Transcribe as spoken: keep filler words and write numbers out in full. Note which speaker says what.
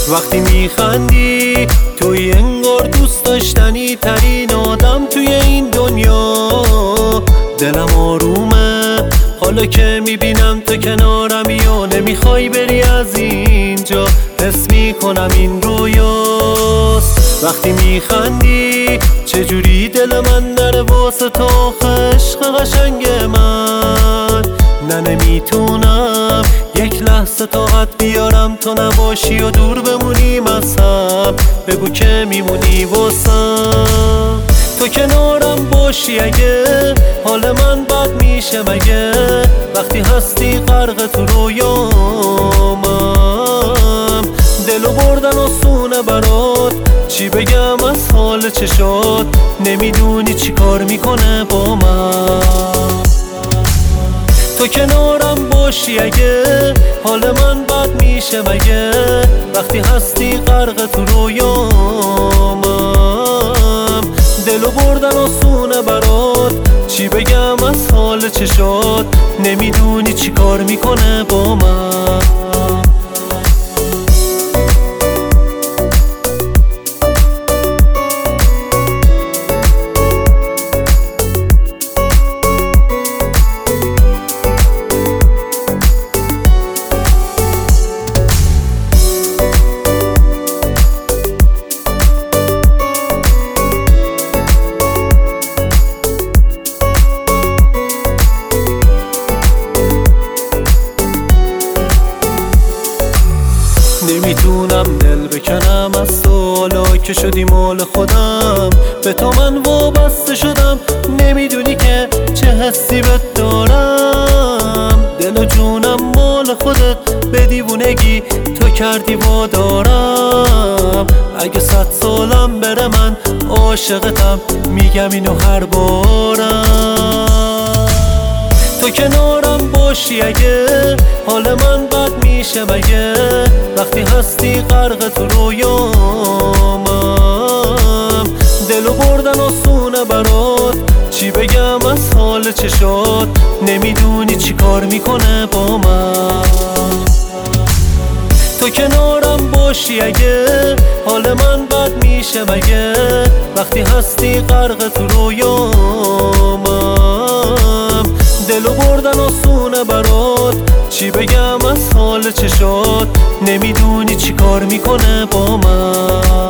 Speaker 1: وقتی میخندی توی انگار دوست داشتنی ترین آدم توی این دنیا. دلم آرومه حالا که میبینم تو کنارمی و نمیخوای بری از اینجا. حس میکنم این رویاست. وقتی میخندی چجوری دل من نره واسه تو عشق قشنگ من. نه نمیتونم یک لحظه طاقت بیارم تو نباشی و دور بمونیم از هم. بگو که میمونی واسم. تو کنارم باشی اگه حال من بد میشه مگه. وقتی هستی غرق تو رویامم. دلو بردن آسونه برات چی بگم از حال چشات. نمیدونی چی کار میکنه با من. تو کنارم باشی اگه حال من بد میشه مگه. وقتی هستی غرق تو رویامم. دلو بردن آسونه برات چی بگم از حال چشات. نمیدونی چی کار میکنه با من. نمیتونم دل بکنم از تو حالا که شدی مال خودم. به تو من وابسته شدم نمیدونی که چه حسی بهت دارم. دل و جونم مال خودت به دیوونگی تو کردی وادارم. اگه صد سالم بره من عاشقتم میگم اینو هر بارم. تو کنارم باشی اگه حال من بد میشه مگه. وقتی هستی غرق تو رویامم. دلو بردن آسونه برات چی بگم از حال چشات. نمیدونی چی کار میکنه با من. تو کنارم باشی اگه حال من بد میشه مگه. وقتی هستی غرق تو رویامم. دلو بردن آسونه برات چی بگم از حال چشات. نمیدونی چی کار میکنه با من.